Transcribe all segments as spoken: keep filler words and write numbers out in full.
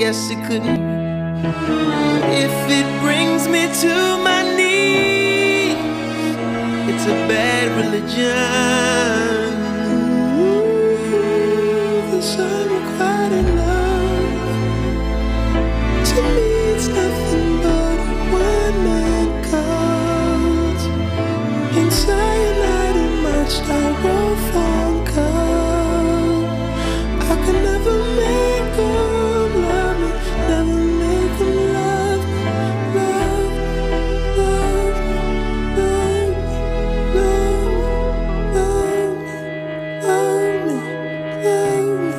guess it couldn't. If it brings me to my knees, it's a bad religion. Ooh, this unrequited love, to me it's nothing but a one-man cult in cyanide in my styrofoam cup. I can never make them love me, never make them love me, love, love, love, love, love me, love me,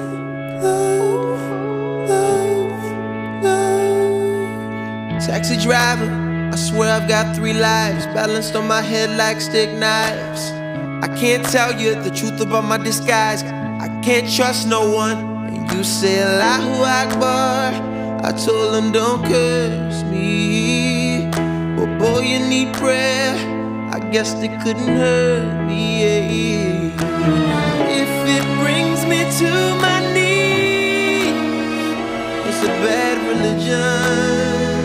love me, love, love. Taxi driver, I swear I've got three lives balanced on my head like stick knives. I can't tell you the truth about my disguise. I can't trust no one. And you say Allahu Akbar, I told them don't curse me. But boy, you need prayer, I guess they couldn't hurt me. If it brings me to my knees, it's a bad religion.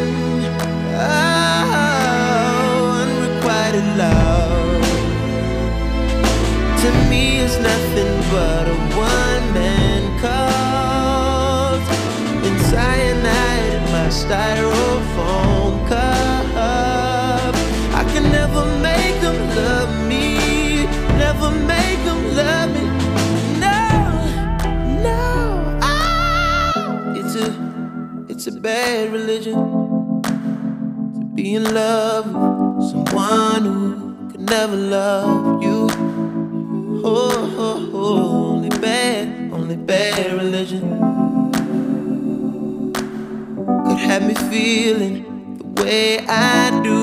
Oh, unrequited love, to me is nothing but a one-man cult in cyanide in my styrofoam cup. I can never make them love me, never make them love me. No, no, ah, it's a, it's a bad religion to be in love with someone who could never love you. Oh, oh, oh, only bad, only bad religion could have me feeling the way I do.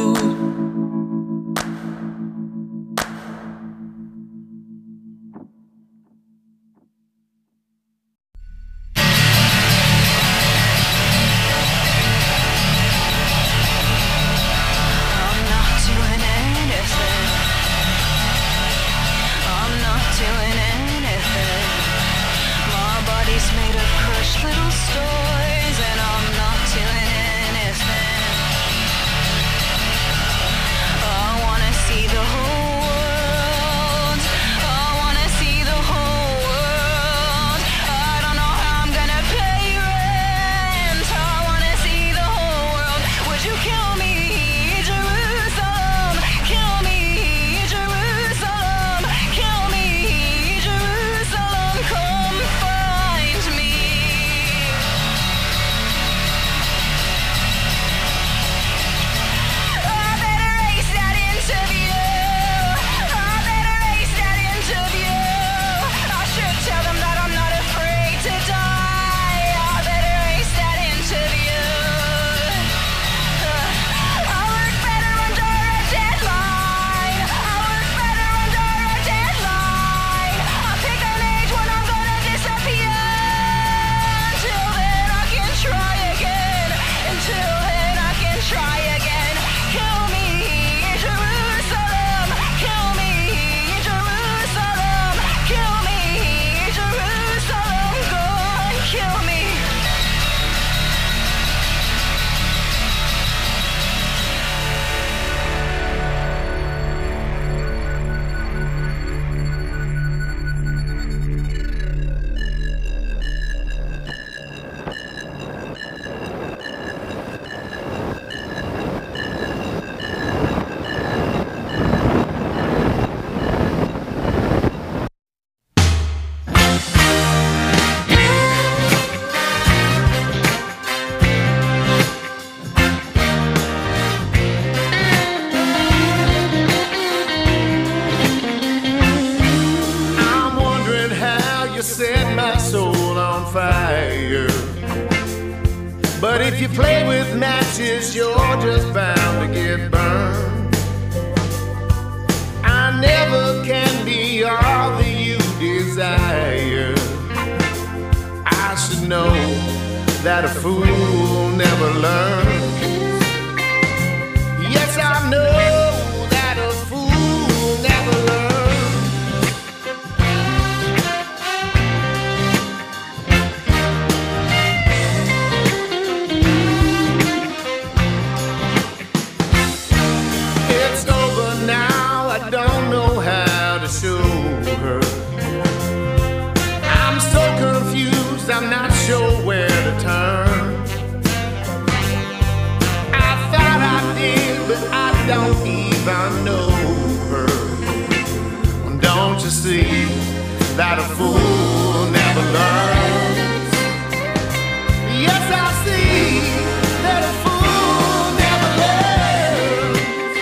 But if you play with matches, you're just bound to get burned. I never can be all that you desire. I should know that a fool never learns. Yes, I know that a fool never learns. sure where to turn. I thought I did, but I don't even know her. Don't you see that a fool never learns? Yes, I see that a fool never learns.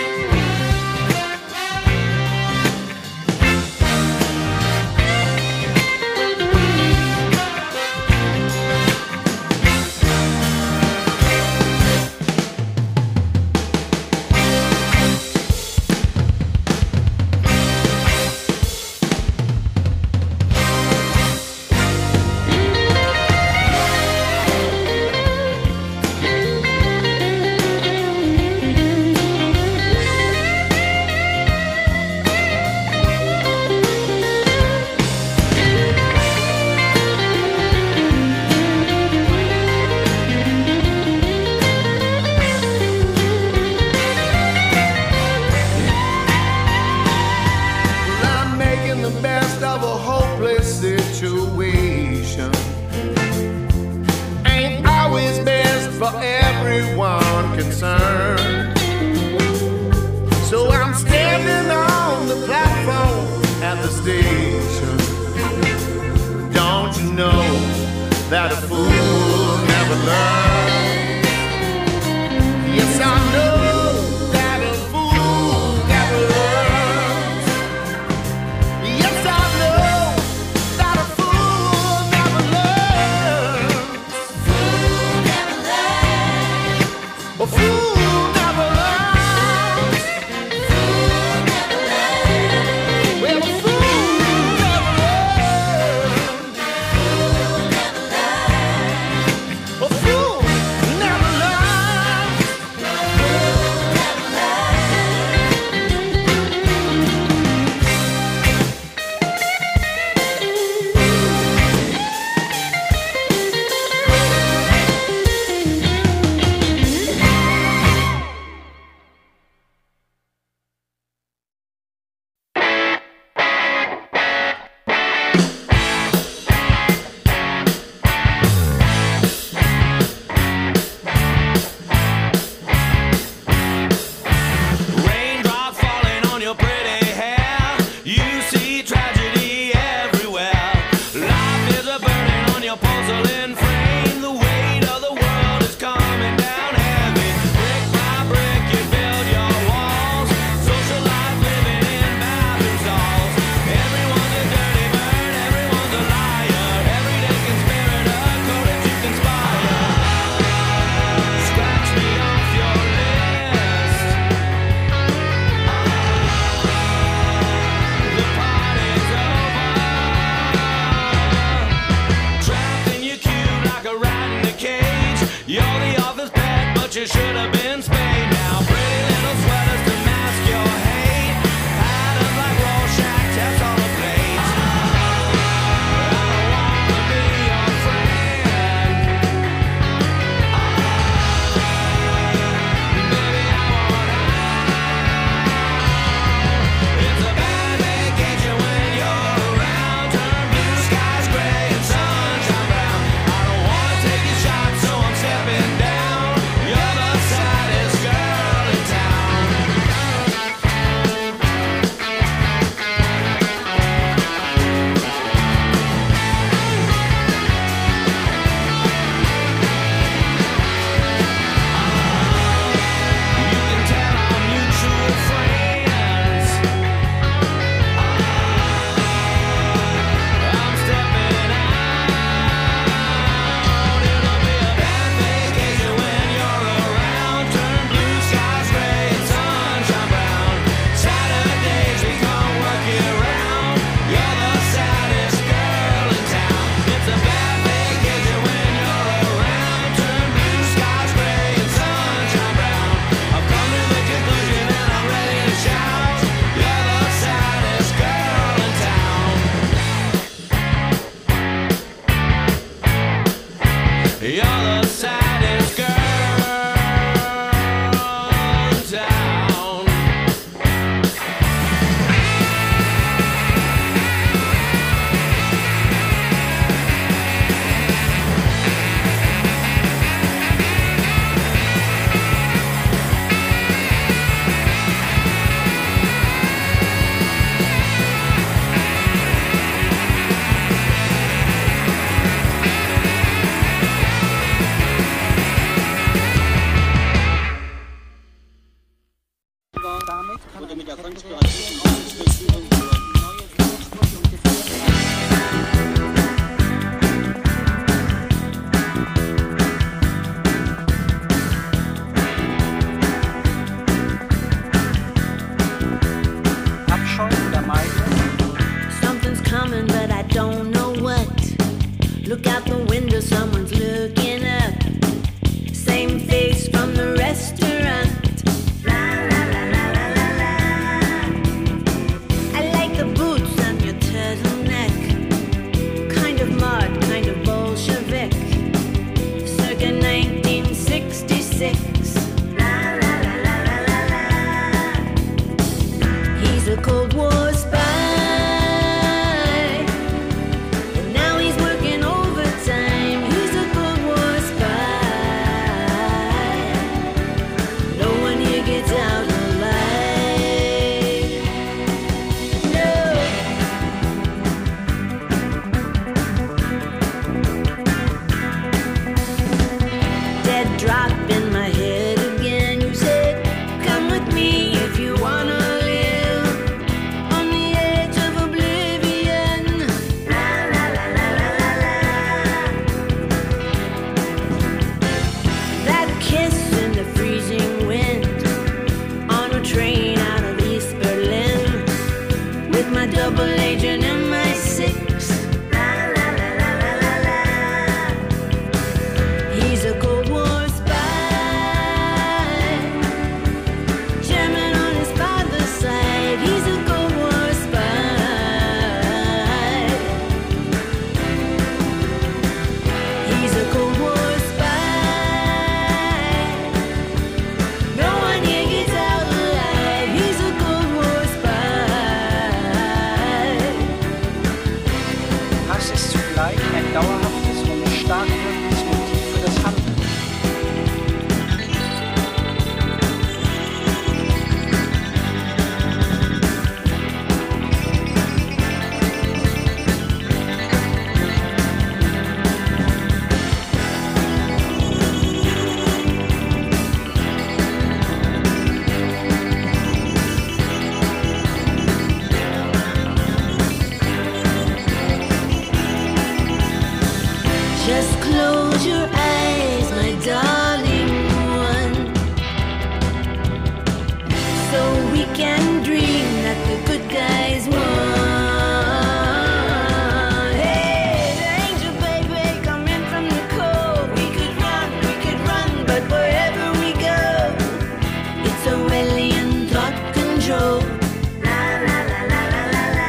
That a fool never learns. Yes, I know that a fool never learns. Yes, I know that a fool never learns. Fool never learns. A fool never learns. Fool never learns. Well, a fool never learns. A fool never learns. You should have been spayed. Now pretty little sweaters to mask your hate. Patterns like Rorschach tests on a plate. I don't wanna be your friend. Baby, I want out. It's a bad vacation when you're around. Turn blue skies gray and sunshine brown. I don't wanna take a shot, so I'm stepping down. You're the saddest girl in town. You can tell our mutual friends. I'm stepping out. It'll be a bad vacation when you're around. Turn blue skies gray and sunshine brown. Saturdays become work year round. You're the saddest girl in town. It's a bad vacation when you're around. Turn blue skies gray and sunshine brown. I've come to the conclusion and I'm ready to shout. You're the saddest girl in town. You're the saddest girl in town. six. He's a Cold War spy, and now he's working overtime. He's a Cold War spy. No one here gets out alive. No. Dead drop in my head again. You said, come with me if you wanna live on the edge of oblivion. La la la la la la la. That kiss in the freezing wind on a train out of East Berlin with my double agent and my six. La la la la la la la. He's a Cold War spy, German on his father's side. He's a Cold War spy. He's a Cold War spy. No one here gets out alive. He's a Cold War spy. Hass ist zugleich ein dauerhaftes und stark wirkendes Motiv für das Handeln. Just close your eyes, my darling one, so we can dream that the good guys won. Hey, the angel baby, coming from the cold. We could run, we could run, but wherever we go, it's Orwellian thought control. La la la la la la la.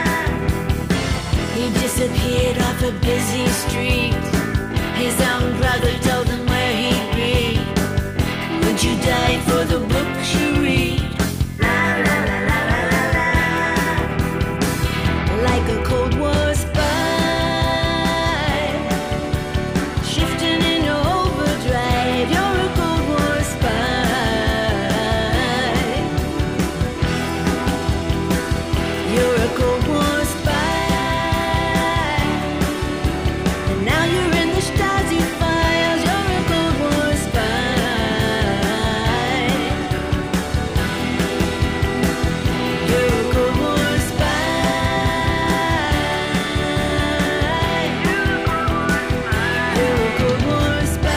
He disappeared off a busy street. His own brother told him where he'd be. Would you die for the books you read? La la la la la la la. Like a Cold War spy, shifting into overdrive. You're a Cold War spy. You're a Cold War spy. And now you're in the Stasi files. You're a Cold War spy. You're a Cold War spy. You're a Cold War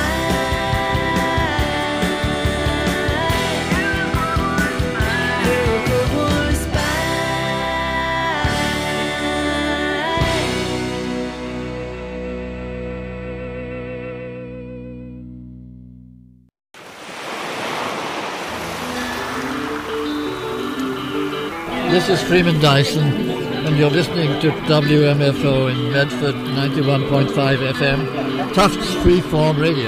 spy. You're a Cold War This is Freeman Dyson, and you're listening to W M F O in Medford, ninety-one point five F M, Tufts Freeform Radio.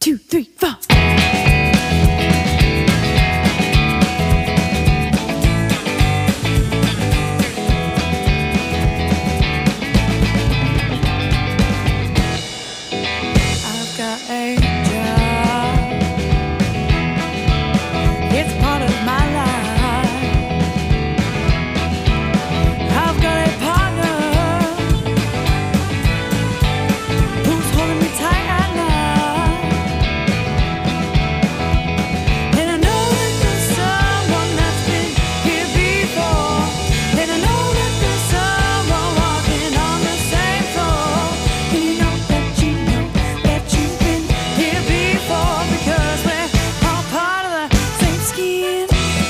two, three, four. I've got a job. It's part of my life. I've got a partner who's holding me tight at night. And I know that there's someone that's been here before. And I know that there's someone walking on the same floor. And you know that you know that you've been here before, because we're all part of the same skin.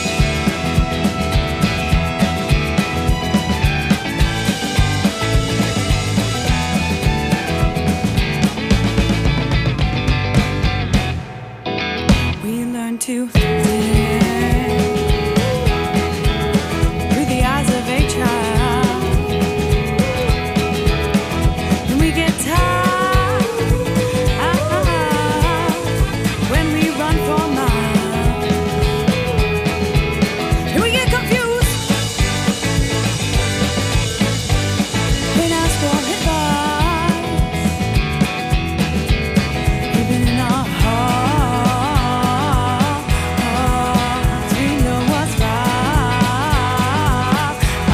We learn to live through the eyes of a child. And we get tired when we run for miles. And we get confused and ask for advice. Even in our hearts, we know what's right.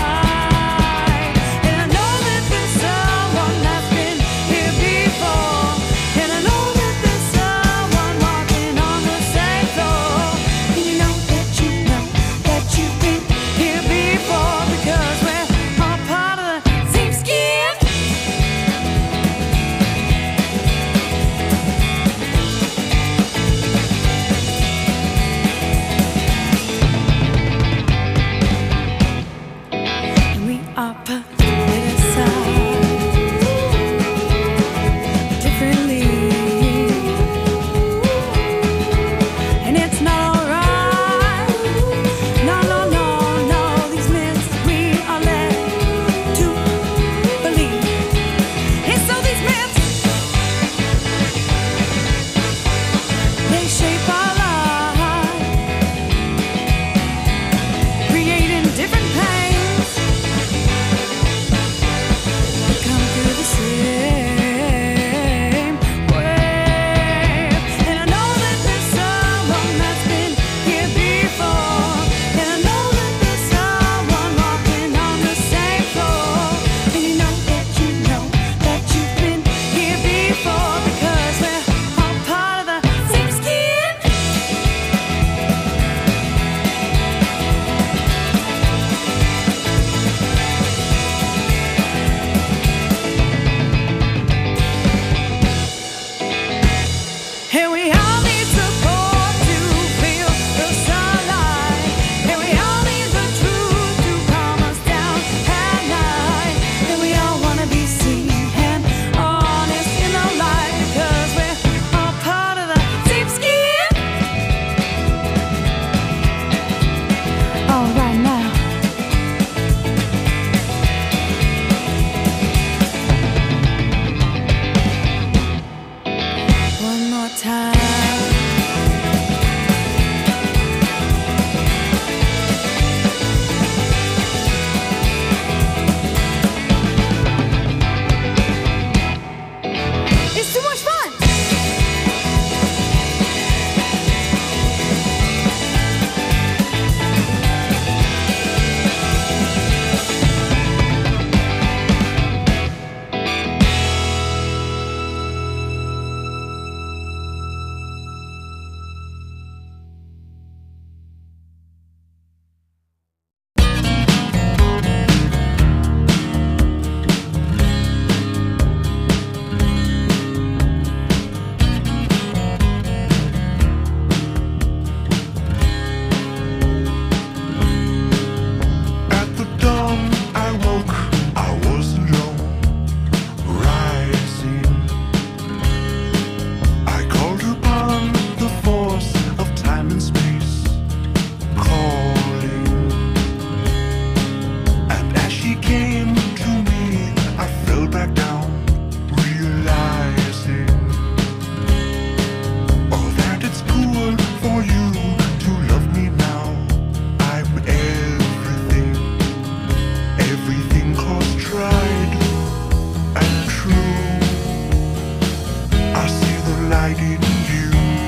And I know that there's someone that's been here before. And I know that there's someone walking on the same floor. And you know that you know that you've been here before, because we're all part of the same skin. And we are politicized differently. And it's not alright. No, no, no, no. These myths we are led to believe. And so these myths, they shape our lives, creating different pains. light in you.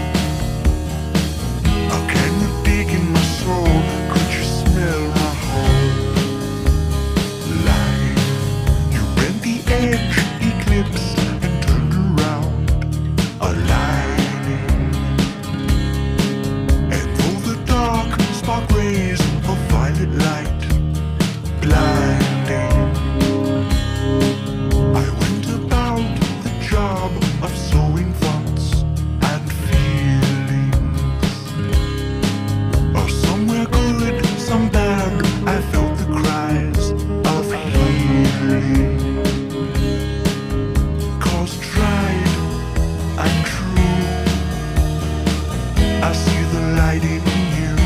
Oh, can you dig in my soul? Could you smell my whole life? You bent the edge, eclipsed and turned around, a lightning. And through the dark, spark rays of violet light, blinding. I went about the job of sowing thoughts and feelings. Oh, somewhere good, some bad, I felt the cries of healing. Cause tried and true, I see the light in you.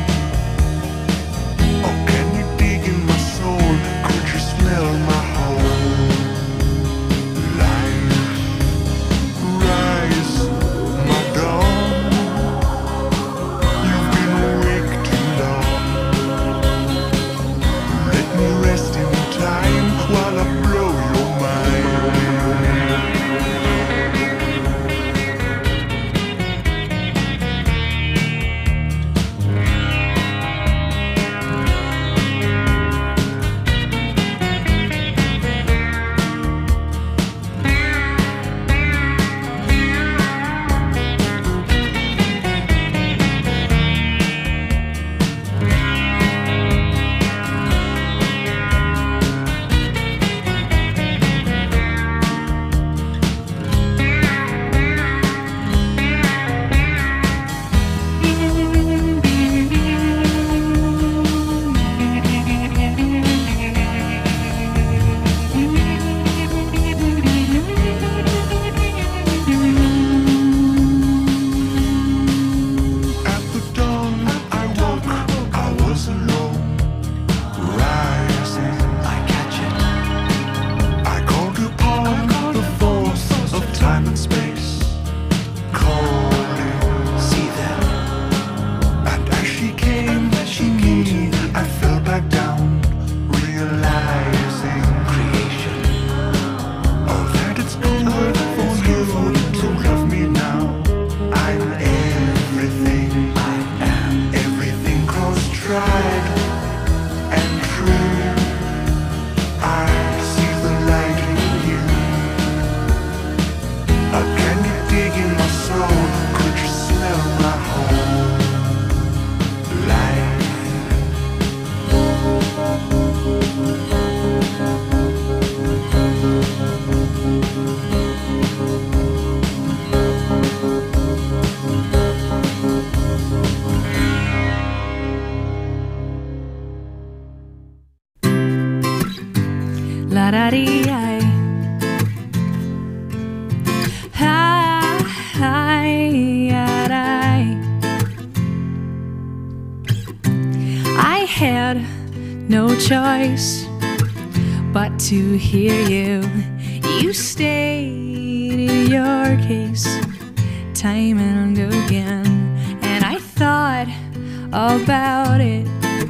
Oh, can you dig in my soul? Could you smell my whole life? Rise, my dawn. You've been awake too long. Let me rest in time while I blow your mind. At the dawn I woke, I was alone, rising. I catch it. I called upon the force of time and space, calling. See them. And as she came, she knew I fell back down, realizing creation. Oh, that it's good for you to love me now. I'm everything. I am everything. Cause tried and true, I see the light in you. Oh, can you dig in my soul? Could you smell my whole life? La da dee I. Hi, hi, I. I had no choice but to hear you. You stated your case time and again, and I thought about it.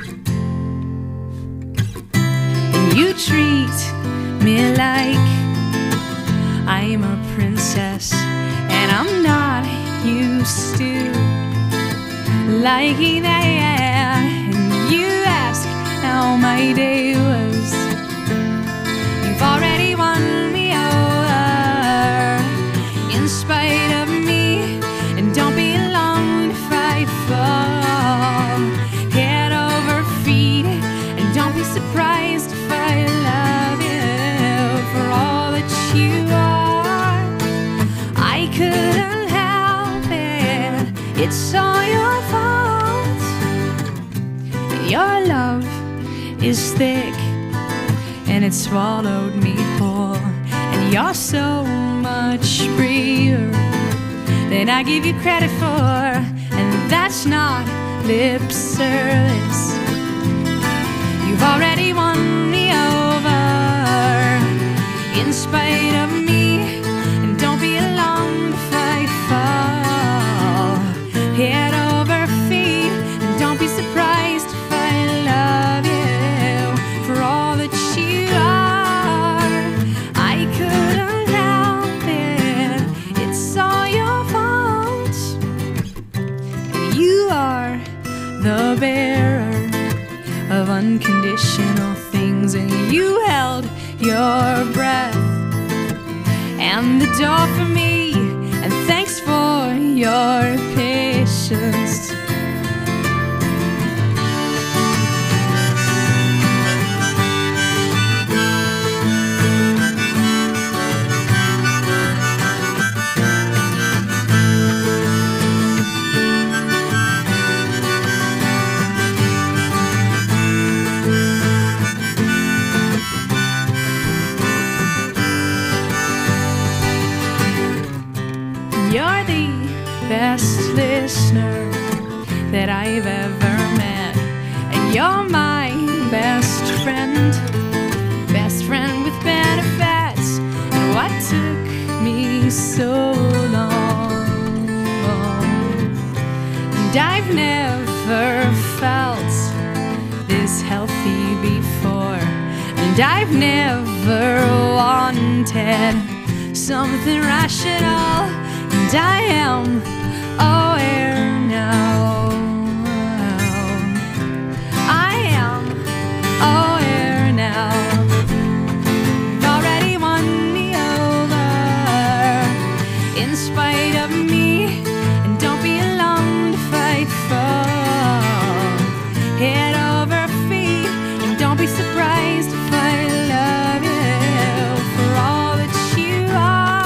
You treat me like I'm a princess, and I'm not used to liking that. And you ask how my day was. You've already won me over, in spite of me, and don't be long if I fall head over feet, and don't be surprised if I love you for all that you are. I couldn't help it, it's all your fault. Your love is thick and it swallowed me whole, and you're so much braver than I give you credit for, and that's not lip service. You've already won me over, in spite of me, and don't be alarmed if I fall head over feet, and don't be surprised if I love you for all that you are. I couldn't help it, it's all your fault. traditional things, and you held your breath and the door for me, and thanks for your patience. You're the best listener that I've ever met, and you're my best friend, best friend with benefits. And what took me so long? And I've never felt this healthy before, and I've never wanted something rational. And I am aware now. I am aware now. You've already won me over in spite of me. And don't be alone to fight for head over feet. And don't be surprised if I love you for all that you are.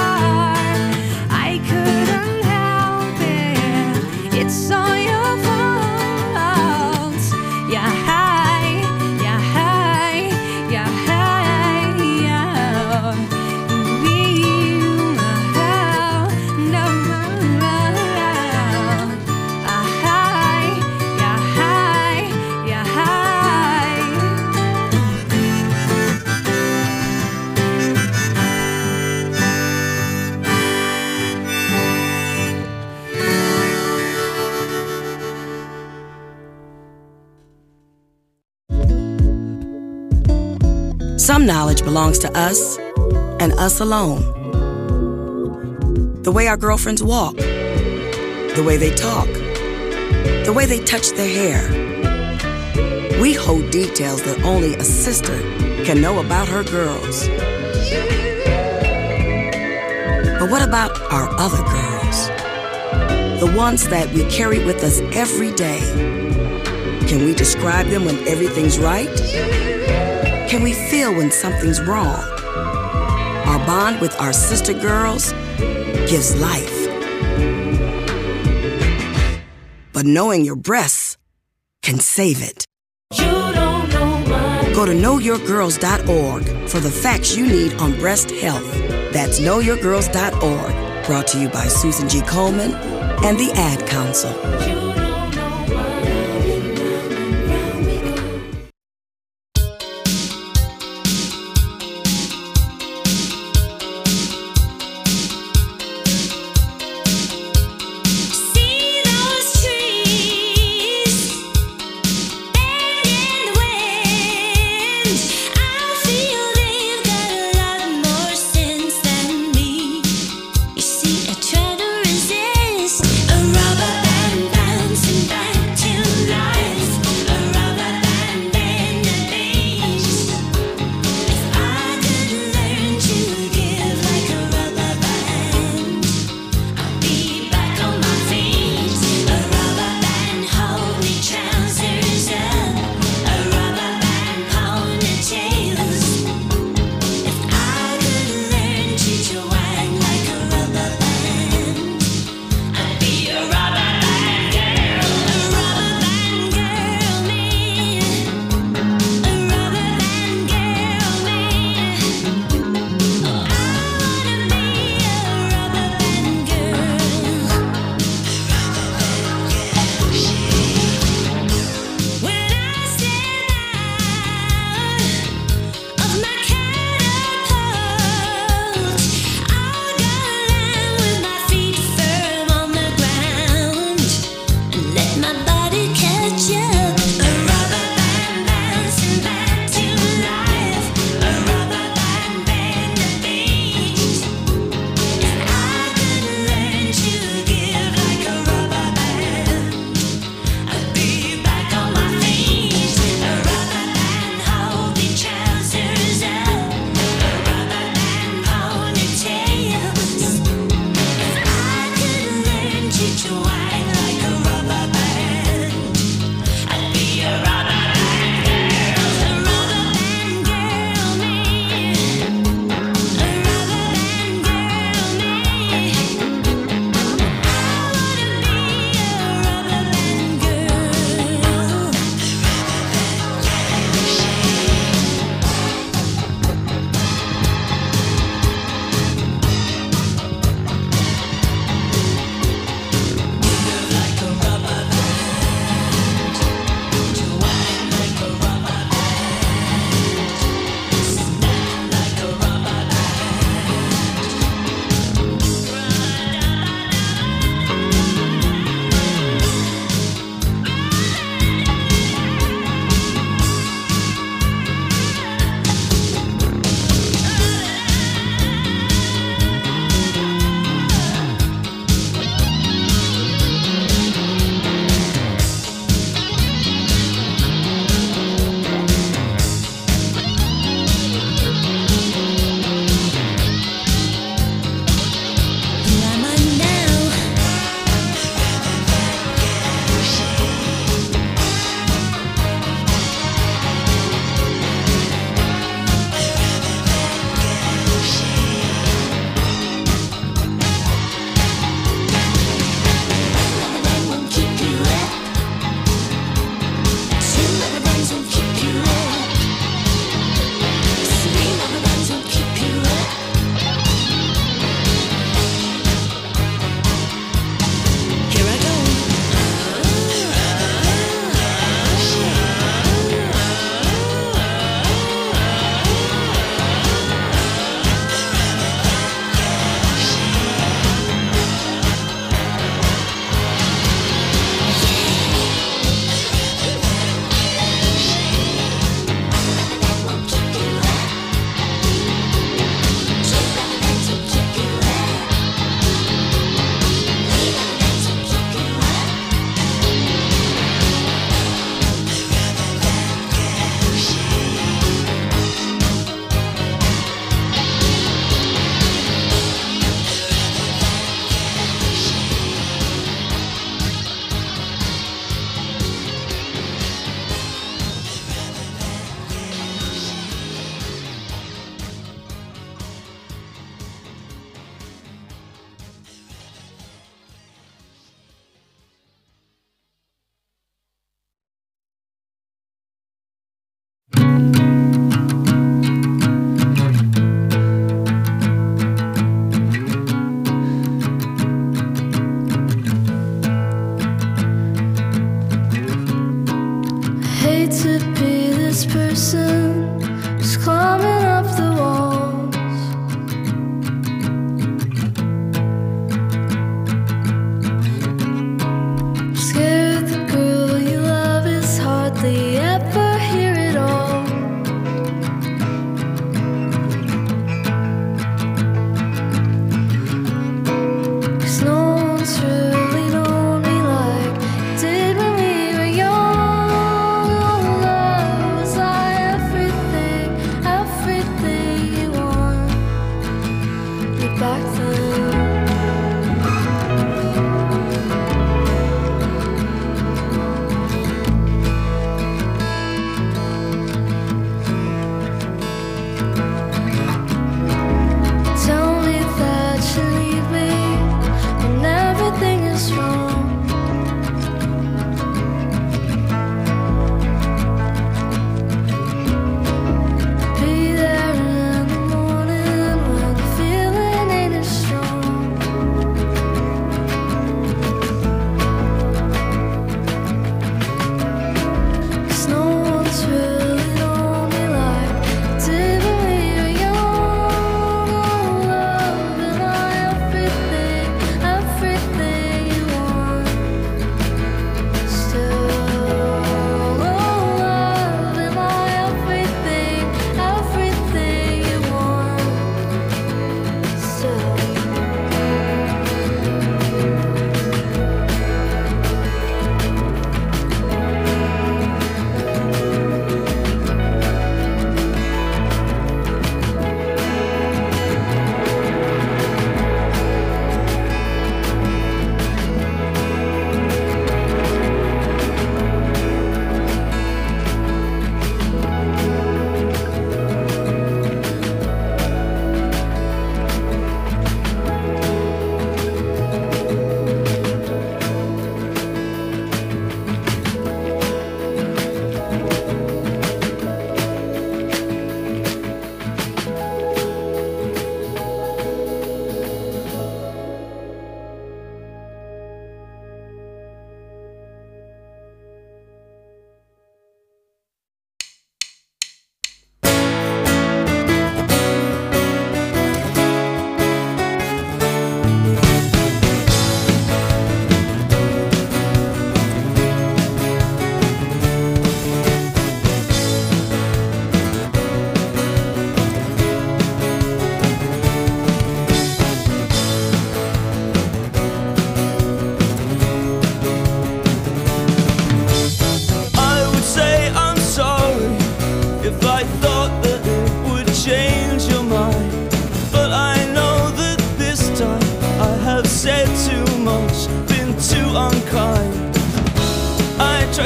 Couldn't help it. It's all your fault. Yeah, hi, yeah, hi, yeah, hi, yeah. We, oh, no, ah, hi, yeah, hi, yeah, hi. Some knowledge belongs to us and us alone. The way our girlfriends walk, the way they talk, the way they touch their hair. We hold details that only a sister can know about her girls. But what about our other girls? The ones that we carry with us every day. Can we describe them when everything's right? Can we feel when something's wrong? Our bond with our sister girls gives life. But knowing your breasts can save it. You don't know my Go to know your girls dot org for the facts you need on breast health. That's know your girls dot org. Brought to you by Susan G. Coleman and the Ad Council. See those trees bend in the wind. I feel they've got a lot more sense than me. You see, I try to resist a rubber band band.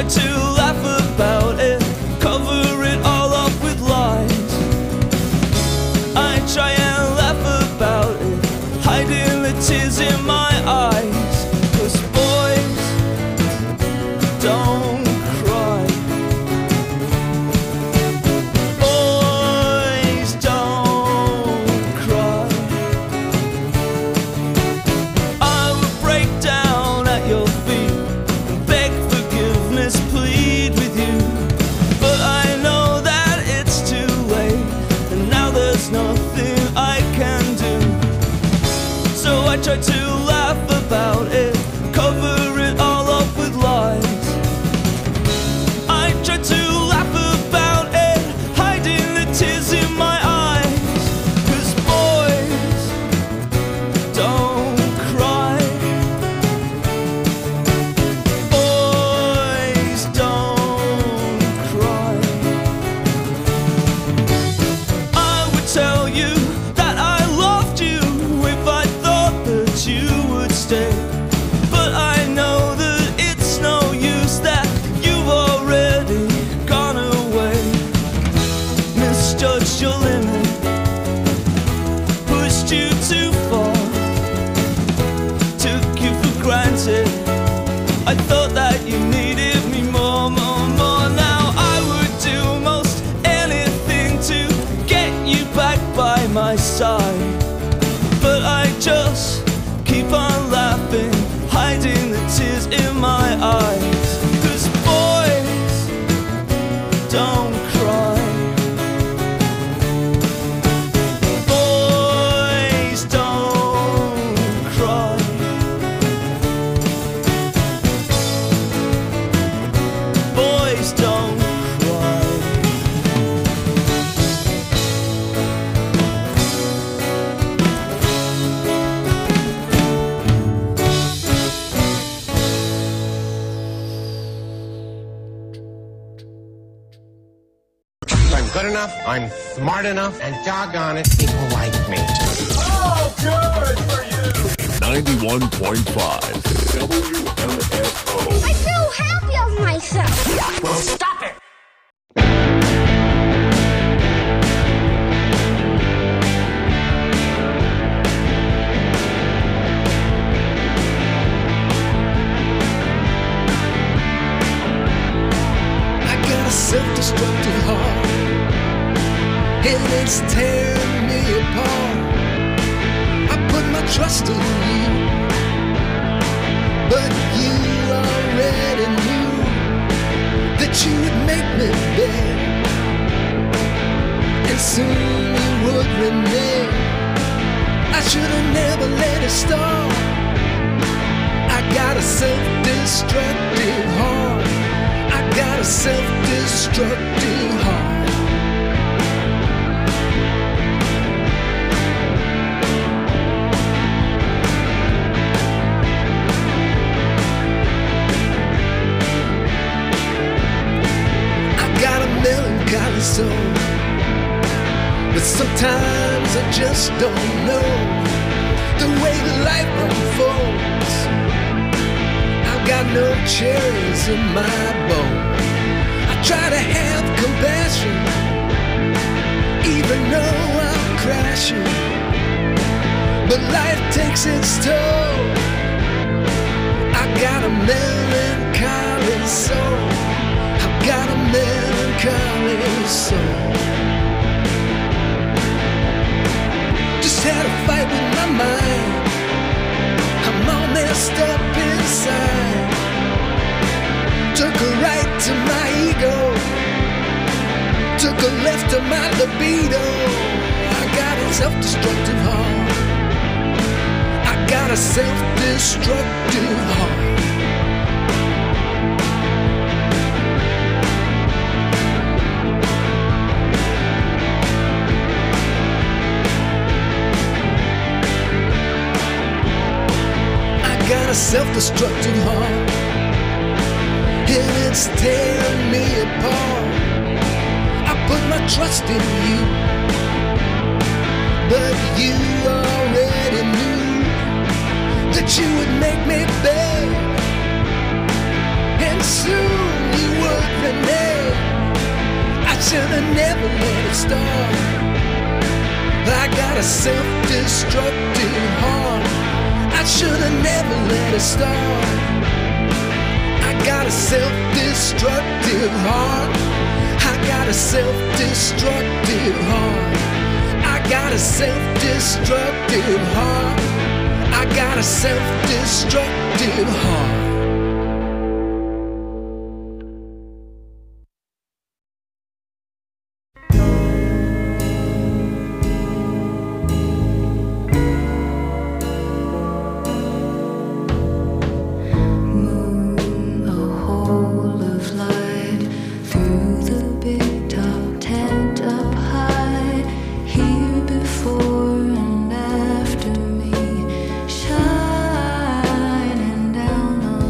to laugh about it, cover it all up with lies. I try and laugh about it, hiding the tears in my eyes. 'Cause boys don't cry. Boys don't cry. I would break down at your feet and beg forgiveness, plead with you. But I know that it's too late, and now there's nothing I can do. So I try to laugh about it, cover it all up with lies. I try to laugh about it, hiding the tears in my eyes. 'Cause boys don't cry. Boys don't cry. I would tell you that I loved you if I thought that you would stay. But I know that it's no use, that you've already gone away. Misjudged your limit, pushed you too far, took you for granted. I thought that you needed me more, more, more. Now I would do most anything to get you back by my side. But I just keep on laughing, hiding the tears in my eyes. 'Cause boys don't cry. Boys don't cry. Boys don't cry. I'm good enough, I'm smart enough, and doggone it, people like me. ninety-one point five W M F O. I feel happy of myself. Well, stop it! I got a self-destructive heart, and it's tearing me apart. I put my trust in you, but you already knew that you would make me beg, and soon you would renege. I should have never let it start. I got a self-destructive heart. I got a self-destructive heart. I got a melancholy soul, but sometimes I just don't know the way life unfolds. I've got no cherries in my bowl. I try to have compassion, even though I'm crashing, but life takes its toll. I got a melancholy soul. I've got a melancholy soul. Just had a fight with my mind. I'm all messed up inside. Took a right to my ego, took a left to my libido. I got a self-destructive heart. I got a self-destructive heart. I got a self-destructive heart, and it's tearing me apart. I put my trust in you, but you already knew that you would make me beg, and soon you should've never let it start. I got a self-destructive heart. I should've never let it start. I got a self-destructive heart. I got a self-destructive heart. I got a self-destructive heart. I got a self-destructive heart. Shining down on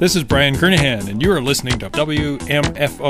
This is Brian Kernahan, and you are listening to W M F O